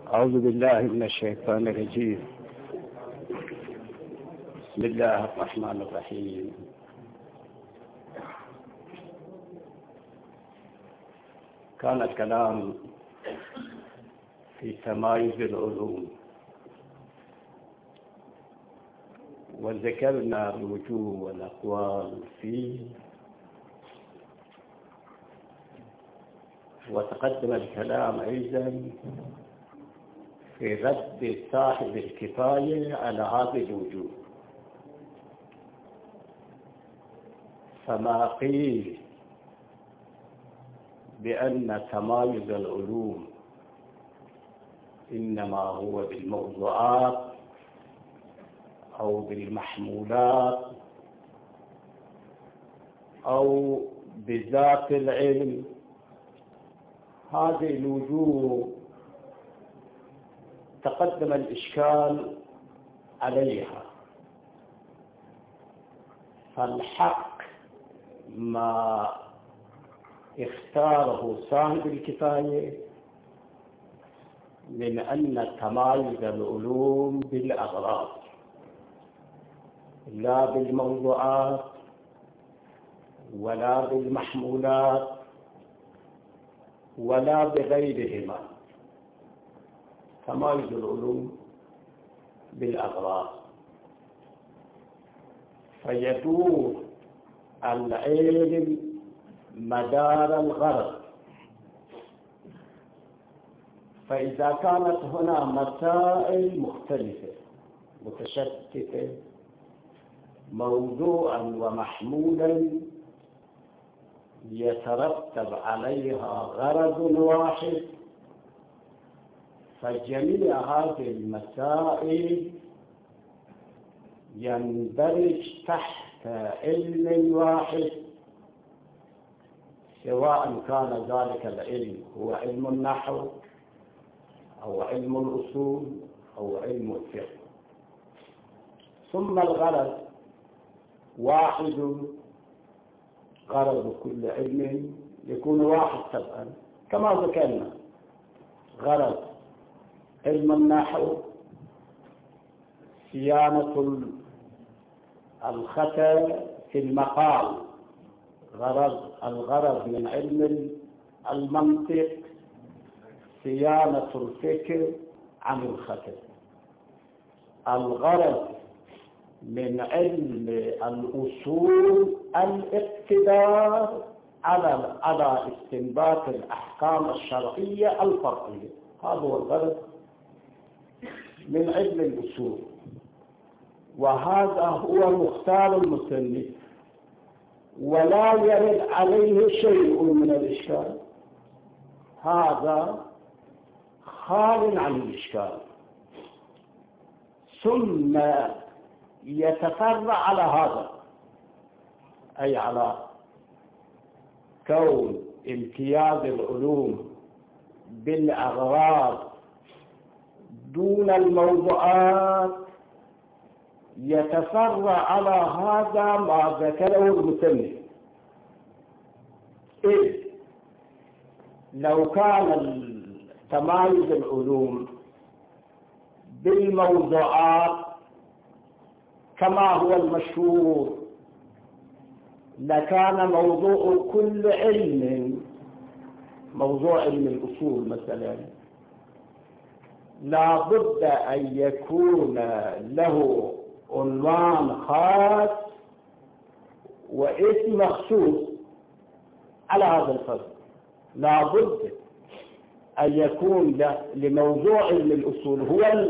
أعوذ بالله من الشيطان الرجيم. بسم الله الرحمن الرحيم. كان الكلام في تمايز العلوم، وذكرنا الوجوه والأقوال فيه، وتقدم الكلام أيضا في رد صاحب الكفاية على هذه الوجوه. فما قيل بأن تمايز العلوم إنما هو بالموضوعات أو بالمحمولات أو بذات العلم، هذه الوجوه تقدم الإشكال عليها. فالحق ما اختاره صاحب الكفاية من أن تمايز العلوم بالأغراض لا بالموضوعات ولا بالمحمولات ولا بغيرهما، تمايز العلوم بالأغراض. فيدور العلم مدار الغرض، فإذا كانت هنا مسائل مختلفة متشتتة موضوعا ومحمولا يترتب عليها غرض واحد، فجميع هذه المسائل يندرج تحت علم واحد، سواء كان ذلك العلم هو علم النحو أو علم الأصول أو علم الفقه. ثم الغرض واحد، غرض كل علم يكون واحد طبعا، كما ذكرنا غرض علم النحو صيانة الخطأ في المقال، الغرض من علم المنطق صيانة الفكر عن الخطأ. الغرض من علم الأصول الاقتدار على استنباط الأحكام الشرعية الفرعية، هذا هو الغرض من علم الأصول، وهذا هو مختار المصنف، ولا يرد عليه شيء من الإشكال، هذا خال عن الإشكال. ثم يتفرع على هذا، أي على كون امتياز العلوم بالأغراض دون الموضوعات، يتفرع على هذا ما ذكره المصنف. إذ لو كان تمايز العلوم بالموضوعات كما هو المشهور، لكان موضوع كل علم، موضوع علم الأصول مثلا، لا بد أن يكون له عنوان خاص واسم مخصوص على هذا الفرد. لا بد أن يكون لموضوع علم الأصول هو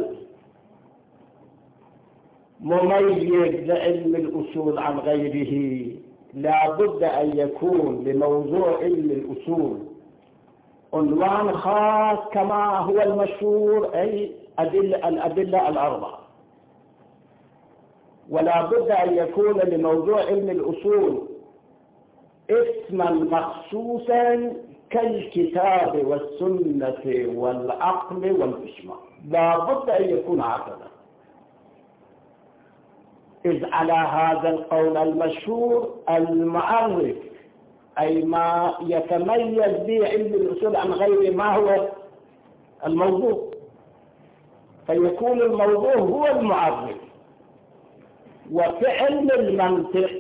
مميز لعلم الأصول عن غيره، لا بد أن يكون لموضوع علم الأصول عنوان خاص كما هو المشهور، أي الأدلة الأربعة، ولا بد أن يكون لموضوع علم الأصول اسما مخصوصا كالكتاب والسنة والعقل والإجماع، لا بد أن يكون هكذا. إذ على هذا القول المشهور المعرف، أي ما يتميز به علم الأصول عن غيره، ما هو الموضوع؟ فيكون الموضوع هو المعرف. وفي علم المنطق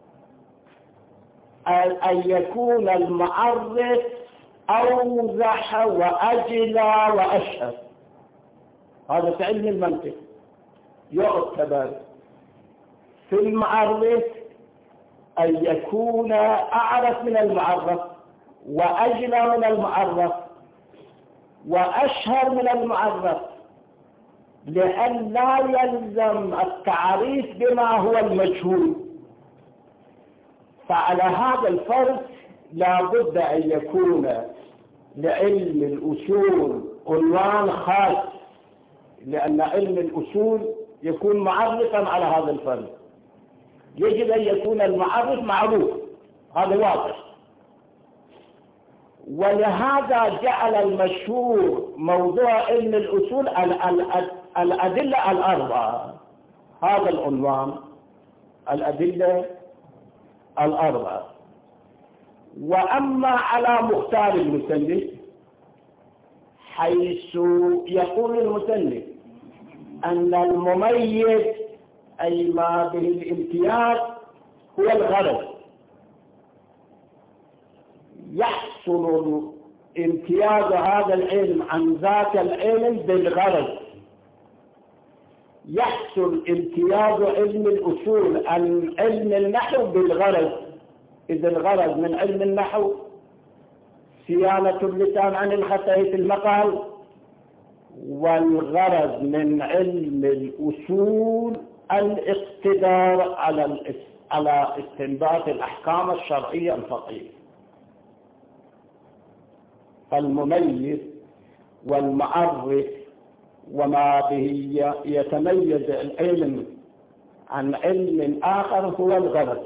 أن يكون المعرف أوضح وأجلى وأشهر. هذا في علم المنطق يعتبر في المعرف أن يكون أعرف من المعرف وأجلى من المعرف وأشهر من المعرف، لأن لا يلزم التعريف بما هو المجهول. فعلى هذا الفرق لا بد أن يكون لعلم الأصول عنوان خاص، لأن علم الأصول يكون معرفا على هذا الفرق. يجب أن يكون المعرف معروف، هذا واضح. ولهذا جعل المشهور موضوع علم الأصول الأدلة الأربعة، هذا العنوان، الأدلة الأربعة. وأما على مختار المسلم حيث يقول المسلم أن المميز أي ما به الامتياز هو الغرض، يحصل امتياز هذا العلم عن ذاك العلم بالغرض. يحصل امتياز علم الأصول عن علم النحو بالغرض، إذا الغرض من علم النحو صيانة اللسان عن الخطأ في المقال، والغرض من علم الأصول الاقتدار على استنباط الأحكام الشرعية الفقهية. فالمميز والمعرف وما به يتميز العلم عن علم آخر هو الغرض.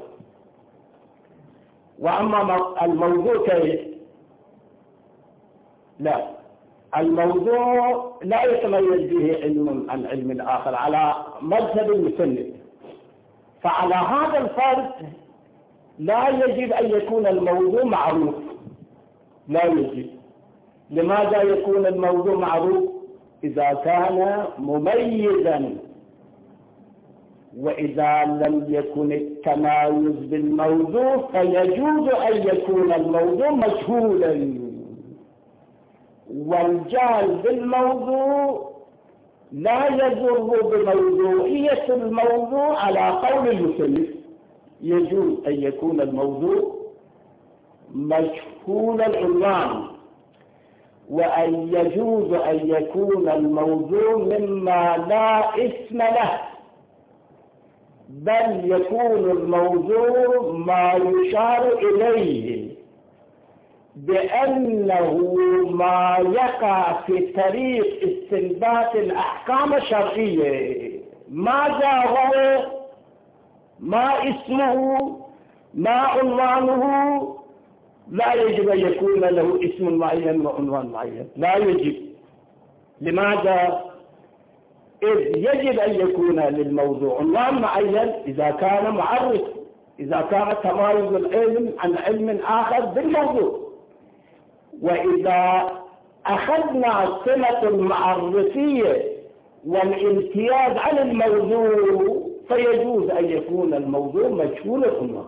وأما الموضوع كيف؟ لا، الموضوع لا يتميز به علم عن علم آخر على مذهب المسلم. فعلى هذا الفرق لا يجب أن يكون الموضوع معروف، لا يجب. لماذا يكون الموضوع معروف؟ إذا كان مميزا. وإذا لم يكن التمايز بالموضوع فيجوز أن يكون الموضوع مجهولا. والجهل بالموضوع لا يضر بموضوعية الموضوع على قول المسلم. يجوز أن يكون الموضوع مجهول العنوان، وأن يجوز أن يكون الموضوع مما لا اسم له، بل يكون الموضوع ما يشار إليه بأنه ما يقع في طريق استنباط الأحكام الشرعية. ماذا هو؟ ما اسمه؟ ما عنوانه؟ لا يجب أن يكون له اسم معين وعنوان معين، لا يجب. لماذا؟ إذ يجب أن يكون للموضوع عنوان معين إذا كان معرف، إذا كان تمايز العلم عن علم آخر بالموضوع. وإذا أخذنا صلة المعرفية والامتياز عن الموضوع فيجوز أن يكون الموضوع مجهول العنوان.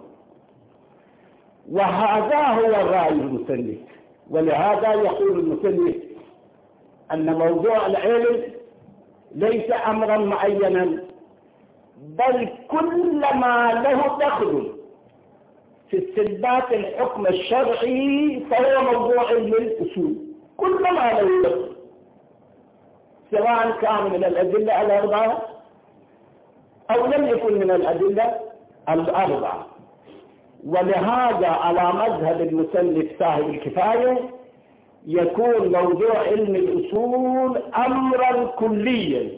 وهذا هو الرأي المسلم. ولهذا يقول المسلم أن موضوع العلم ليس أمرا معينا، بل كل ما له دخل في استنباط الحكم الشرعي فهو موضوع علم الأصول. كل ما له دخل، سواء كان من الأدلة الأربعة أو لم يكن من الأدلة الأربعة. ولهذا على مذهب المسلم صاحب الكفاية يكون موضوع علم الأصول أمرا كليا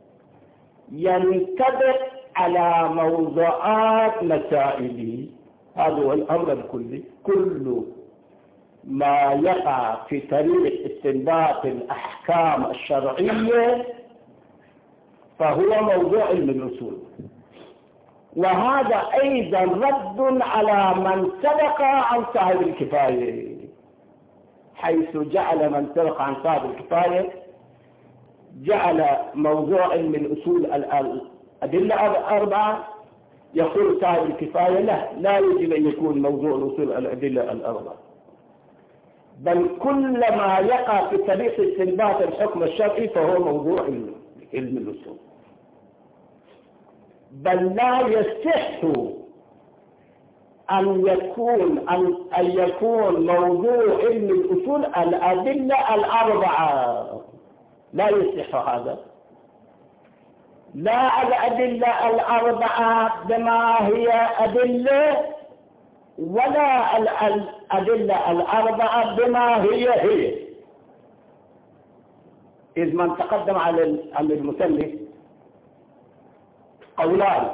ينطبق على موضوعات مسائله. هذا هو الأمر الكلي. كل ما يقع في طريق استنباط الأحكام الشرعية فهو موضوع علم الأصول. وهذا أيضا رد على من سبق عن صاحب الكفاية، حيث جعل من سبق عن صاحب الكفاية جعل موضوع علم الأصول الأدلة أربعة، يقول صاحب الكفاية لا يجب أن يكون موضوع الأصول الأدلة الأربعة، بل كل ما يقع في طريق استنباط الحكم الشرعي فهو موضوع علم الأصول. بل لا يصح أن يكون موضوع علم الأصول الأدلة الأربعة، لا يصح هذا، لا الأدلة الأربعة بما هي أدلة، ولا الأدلة الأربعة بما هي. إذ من تقدم على المثلث قولان: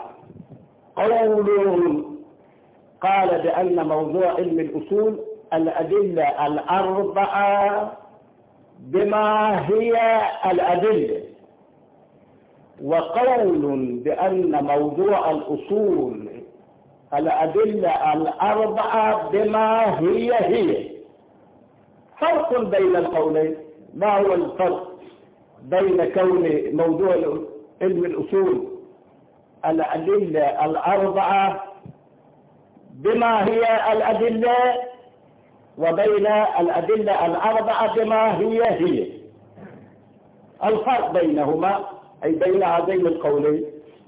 قول قال بأن موضوع علم الأصول الأدلة الأربعة بما هي الأدلة، وقول بأن موضوع الأصول الأدلة الأربعة بما هي. فرق بين القولين. ما هو الفرق بين كون موضوع علم الأصول الأدلة الأربعة بما هي الأدلة وبين الأدلة الأربعة بما هي؟ الفرق بينهما أي بين هذين القولين: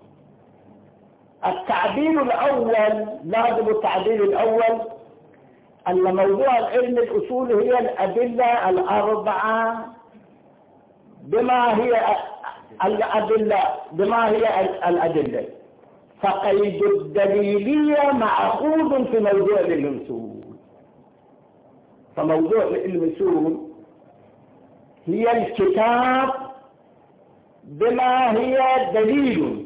التعبير الأول، لازم التعبير الأول أن موضوع علم الأصول هي الأدلة الأربعة بما هي الأدلة، فقيد الدليلية مأخوذ في موضوع علم الأصول. فموضوع علم الأصول هي الكتاب بما هي دليل،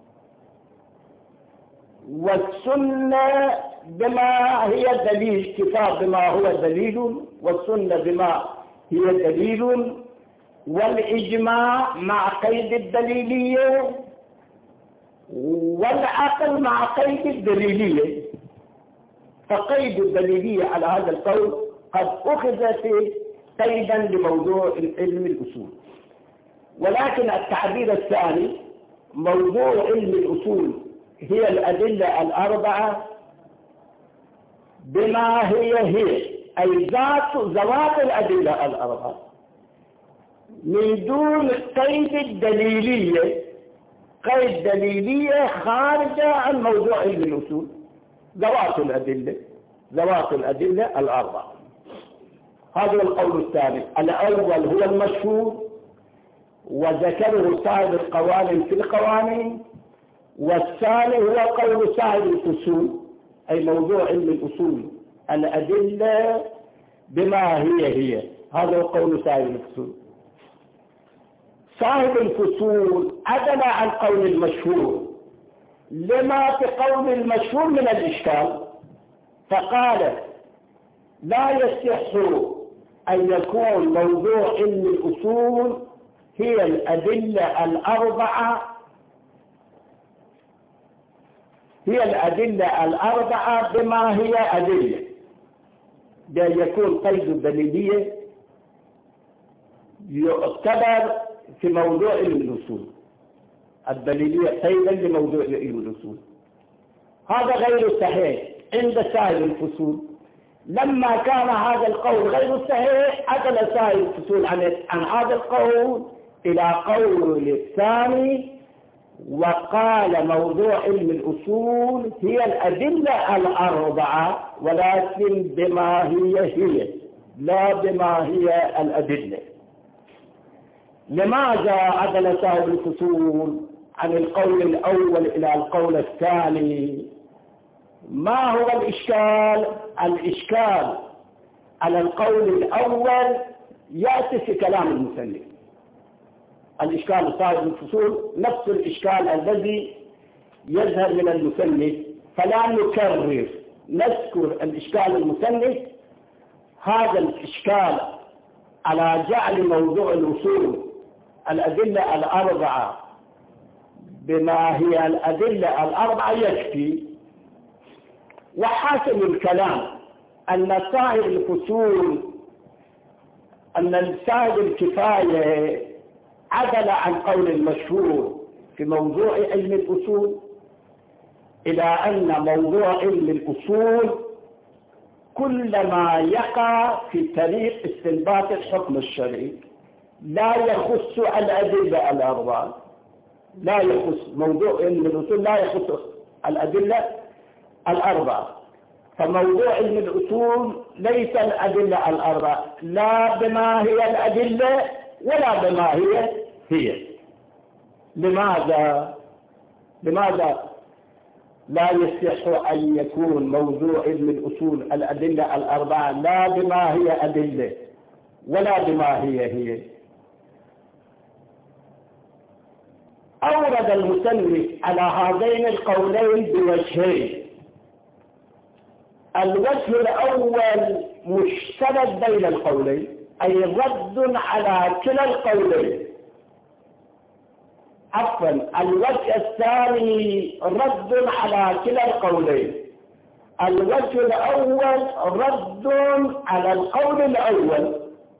والسنة بما هي دليل. كتاب بما هو دليل، والسنة بما هي دليل، والإجماع مع قيد الدليلية، والعقل مع قيد الدليلية. فقيد الدليلية على هذا القول قد أخذ في قيدا لموضوع علم الأصول. ولكن التعبير الثاني موضوع علم الأصول هي الأدلة الأربعة بما هي أي ذوات الأدلة الأربعة من دون قيد الدليلية. قيد دليلية خارجة عن موضوع علم الأصول. ذوات الأدلة الأربعة. هذا القول الثاني. الأول هو المشهور وذكره صاحب القوانين في القوانين، والثاني هو قول صاحب الفصول أي موضوع علم الأصول الأدلة بما هي. هذا هو قول صاحب الفصول. صاحب الفصول عدل عن قول المشهور لما في قول المشهور من الإشكال، فقال: لا يصح أن يكون موضوع علم الأصول هي الأدلة الأربعة بما هي أدلة، بأن يكون قيد الدليلية يعتبر في موضوع علم الأصول. الدليلية قيدا لموضوع علم الأصول. هذا غير صحيح عند صاحب الفصول. لما كان هذا القول غير صحيح عدل صاحب الفصول عن هذا القول إلى قول الثاني، وقال موضوع علم الأصول هي الأدلة الأربعة، ولكن بما هي لا بما هي الأدلة. لماذا عدل صاحب الفصول عن القول الأول إلى القول الثاني؟ ما هو الإشكال؟ الإشكال على القول الأول يأتي في كلام المسلم. الإشكال صاحب الفصول نفس الإشكال الذي يظهر من المسلم، فلا نكرر، نذكر الإشكال المسلم. هذا الإشكال على جعل موضوع الأصول الأدلة الأربعة بما هي الأدلة الأربعة يكفي. وحاصل الكلام أن صاحب الفصول، أن صاحب الكفاية عدل عن قول المشهور في موضوع علم الأصول إلى أن موضوع علم الأصول كل ما يقع في طريق استنباط الحكم الشرعي لا يخص الأدلة الأربعة، لا يخص موضوع علم الأصول، لا يخص الأدلة الأربعة. فموضوع علم الأصول ليس الأدلة الأربعة، لا بما هي الأدلة ولا بما هي. لماذا لا يصح أن يكون موضوع علم الأصول الأدلة الأربعة لا بما هي أدلة ولا بما هي؟ أورد المصنف على هذين القولين بوجهين. الوجه الأول مشترك بين القولين، أي رد على كلا القولين. عفوا، الوجه الثاني رد على كلا القولين. الوجه الأول رد على القول الأول.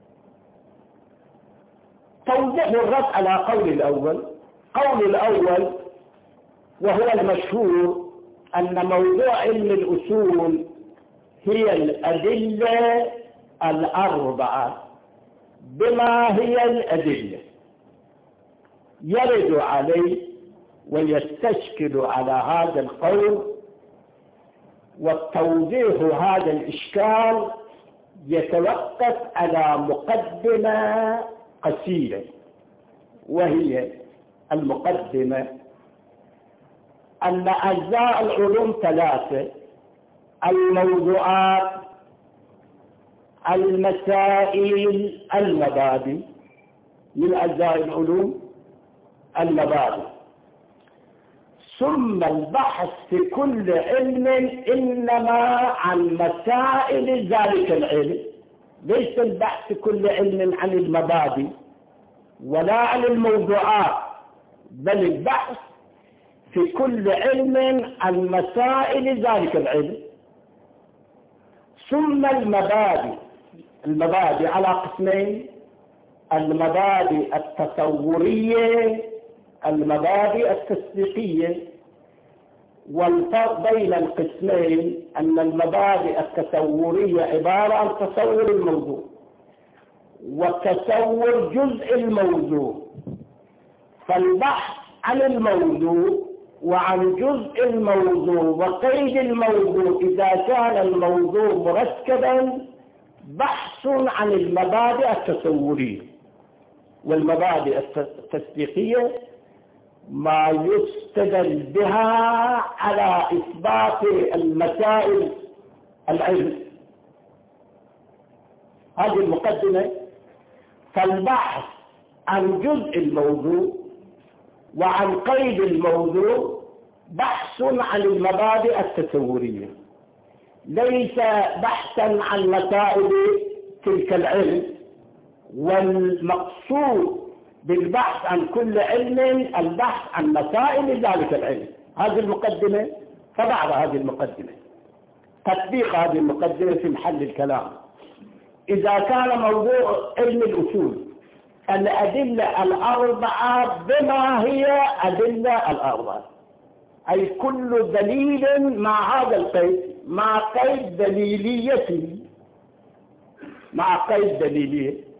توضيح الرد على قول الأول. قول الأول وهو المشهور أن موضوع علم الأصول هي الأدلة الأربعة بما هي الأدلة، يرد عليه ويستشكل على هذا القول، والتوضيح هذا الإشكال يتوقف على مقدمة قصيرة، وهي المقدمة أن أجزاء العلوم ثلاثة: الموضوعات، المسائل، المبادئ. من أجزاء العلوم المبادئ. ثم البحث في كل علم إنما عن مسائل ذلك العلم، ليس البحث في كل علم عن المبادئ ولا عن الموضوعات، بل البحث في كل علم عن مسائل ذلك العلم. ثم المبادئ على قسمين: المبادئ التصورية، المبادئ التصديقية. والفرق بين القسمين أن المبادئ التصورية عبارة عن تصور الموضوع وتصور جزء الموضوع، فالبحث عن الموضوع وعن جزء الموضوع وقيد الموضوع إذا كان الموضوع مركبا بحث عن المبادئ التصورية. والمبادئ التصديقية ما يستدل بها على إثبات المسائل العلم. هذه المقدمة. فالبحث عن جزء الموضوع وعن قيد الموضوع بحث عن المبادئ التصورية، ليس بحثا عن مسائل تلك العلم. والمقصود بالبحث عن كل علم البحث عن مسائل ذلك العلم. هذه المقدمة. فبعد هذه المقدمة تطبيق هذه المقدمة في محل الكلام. إذا كان موضوع علم الأصول الأدلة الأربعة بما هي أدلة الأربعة، أي كل دليل مع هذا القيد، مع قيد دليليته، مع قيد دليلية.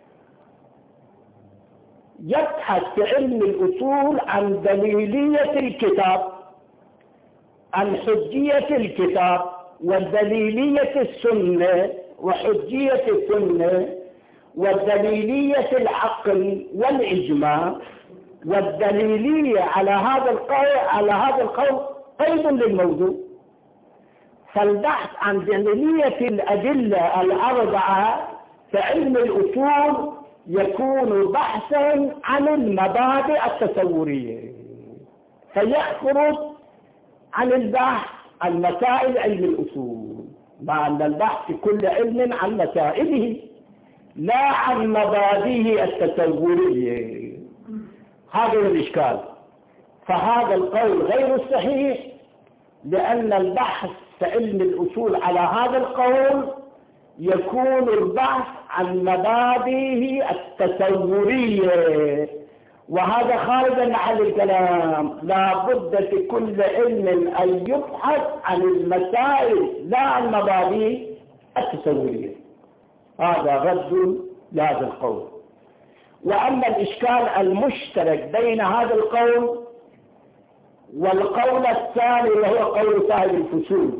يبحث في علم الأصول عن دليلية الكتاب، عن حجية الكتاب، ودليلية السنة وحجية السنة، والدليلية العقل والإجماع، والدليلية على هذا القول قيد للموضوع. فالبحث عن دليلية الأدلة الأربعة في علم الأصول يكون بحثا عن المبادئ التصورية، فيخرج عن البحث عن مسائل علم الأصول، مع أن البحث في كل علم عن مسائله لا عن مبادئه التصورية. هذا الإشكال. فهذا القول غير صحيح، لأن البحث في علم الأصول على هذا القول يكون البحث عن مبادئه التصورية وهذا خارج عن محل الكلام. لا بد في كل علم أن يبحث عن المسائل لا عن المبادئ التصورية. هذا رد لهذا القول. وأما الإشكال المشترك بين هذا القول والقول الثاني وهو قول صاحب الفصول،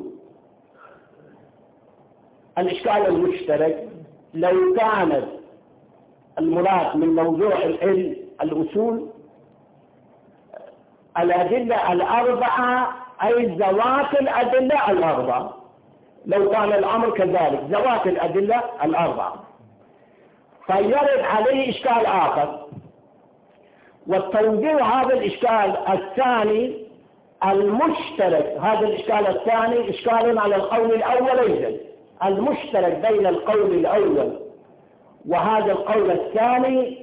الإشكال المشترك لو كانت المراد من موضوع العلم الأصول الأدلة الأربعة أي ذوات الأدلة الأربعة، لو كان الأمر كذلك ذوات الأدلة الأربعة، فيرد عليه إشكال آخر. والتوجيه هذا الإشكال الثاني المشترك، هذا الإشكال الثاني إشكال على القول الأول أيضا، المشترك بين القول الأول وهذا القول الثاني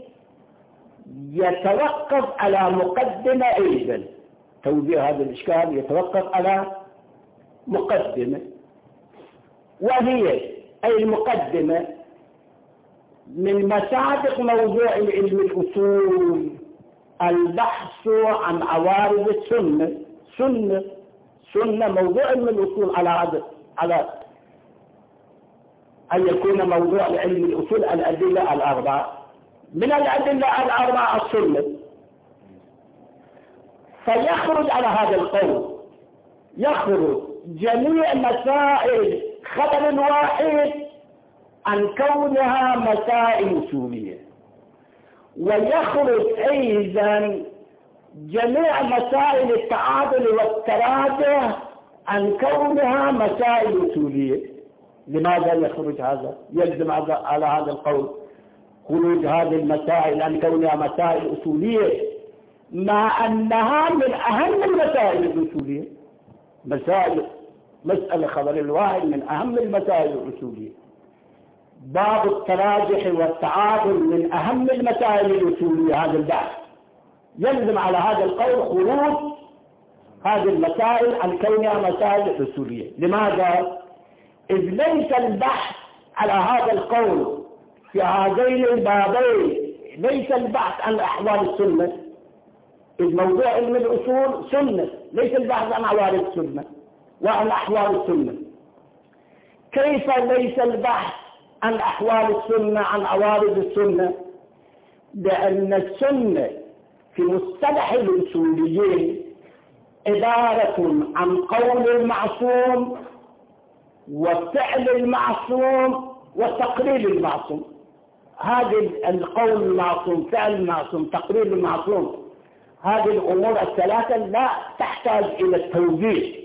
يتوقف على مقدمة أيضا. توجيه هذا الإشكال يتوقف على مقدمة، وهي أي المقدمة من مصادق موضوع علم الأصول البحث عن عوارض السنة. سنة موضوع علم الأصول على أن يكون موضوع علم الأصول الأدلة الأربعة، من الأدلة الأربعة السنة. فيخرج على هذا القول، يخرج جميع مسائل خبر واحد عن كونها مسائل أصولية، ويخرج أيضا جميع مسائل التعادل والتراجع عن كونها مسائل أصولية. لماذا يخرج هذا؟ يلزم على هذا القول خروج هذه المسائل عن كونها مسائل أصولية، مع أنها من أهم المسائل الأصولية. مسألة خبر الواحد من أهم المسائل الأصولية. باب التراجح والتعادل من أهم المسائل الأصولية. هذا البحث يلزم على هذا القول خروج هذه المسائل عن كونها مسائل أصولية. لماذا؟ إذ ليس البحث على هذا القول في هذين البابين، ليس البحث عن أحوال السنة، إذ موضوع علم الأصول سنة، ليس البحث عن عوارض السنة وعن أحوال السنة. كيف ليس البحث عن أحوال السنة عن عوارض السنة؟ لأن السنة في مصطلح الأصوليين عبارة عن قول المعصوم وفعل المعصوم وتقرير المعصوم. هذه القول المعصوم، فعل المعصوم، تقرير المعصوم، هذه الأمور الثلاثة لا تحتاج إلى التوجيه،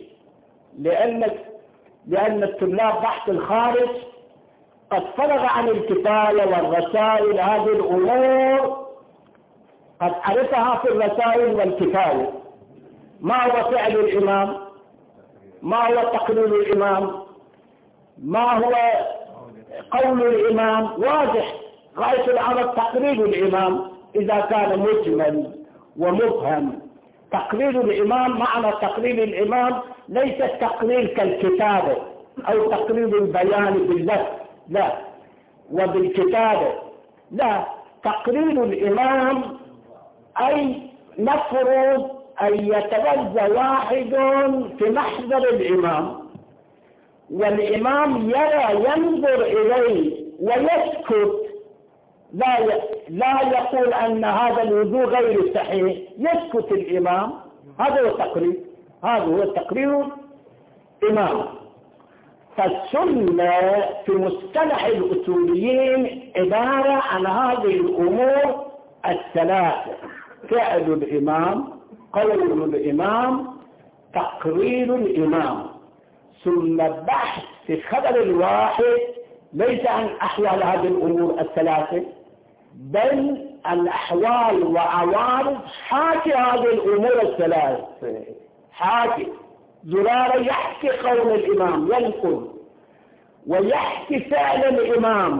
لأن الطلاب بحث الخارج قد فرغ عن الكفاية والرسائل. هذه الأمور قد عرفها في الرسائل والكفاية. ما هو فعل الإمام؟ ما هو تقرير الإمام؟ ما هو قول الإمام؟ واضح غاية الأمر تقرير الإمام إذا كان مجمل ومبهم. تقرير الإمام، معنى تقرير الإمام ليس التقرير كالكتابة أو تقرير البيان باللفظ، لا، وبالكتابة لا. تقرير الإمام أي نفرض أن يتوزع واحد في محضر الإمام والإمام ينظر إليه ويسكت، لا يقول أن هذا الوضوء غير صحيح، يسكت الإمام. هذا هو التقرير، هذا هو تقرير الإمام. فالسنة في مصطلح الأصوليين عبارة عن هذه الأمور الثلاثة: فعل الإمام، قول الإمام، تقرير الإمام. ثم بحث في خبر الواحد ليس عن أحوال هذه الأمور الثلاثة، بل الأحوال وعوارض حاكي هذه الأمور الثلاثة. حاكي زرارة يحكي قول الإمام، ينقل ويحكي فعل الإمام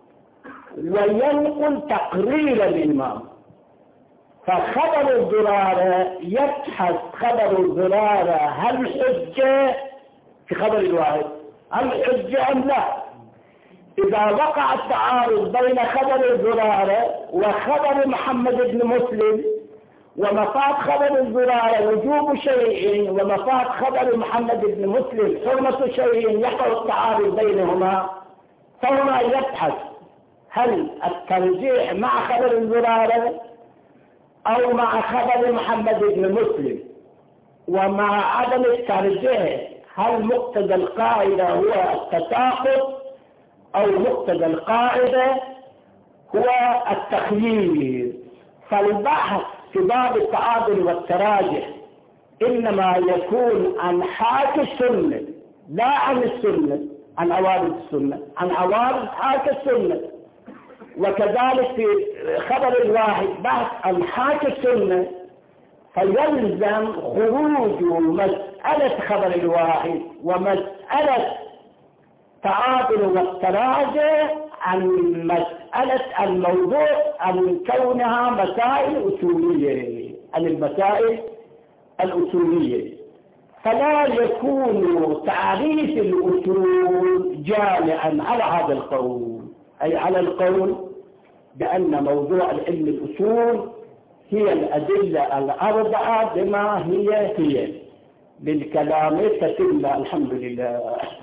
وينقل تقرير الإمام. فخبر الزرارة يبحث خبر الزرارة هل حجة في خبر الواحد، هل حجة أم لا. إذا وقع التعارض بين خبر الزرارة وخبر محمد بن مسلم، ومفاد خبر الزرارة وجوب شيء، ومفاد خبر محمد بن مسلم حرمة شيء، يقع التعارض بينهما، فهنا يبحث هل الترجيح مع خبر الزرارة أو مع خبر محمد بن مسلم. ومع عدم الترجيح هل مقتضى القاعدة هو التساقط أو مقتضى القاعدة هو التخيير. فالبحث في باب التعادل والتراجح إنما يكون عن حاكي السنة، لا عن السنة، عن عوارض السنة، عن عوارض حاكي السنة. وكذلك في خبر الواحد بحث عن حاكي السنة، فيلزم خروج مسألة خبر الواحد ومسألة تعادل والتراجع عن مسألة الموضوع، عن كونها مسائل أصولية، عن المسائل الأصولية. فلا يكون تعريف الأصول جامعا على هذا القول، أي على القول بأن موضوع العلم الأصول هي الأدلة الأربعة بما هي بالكلام تتم. الحمد لله.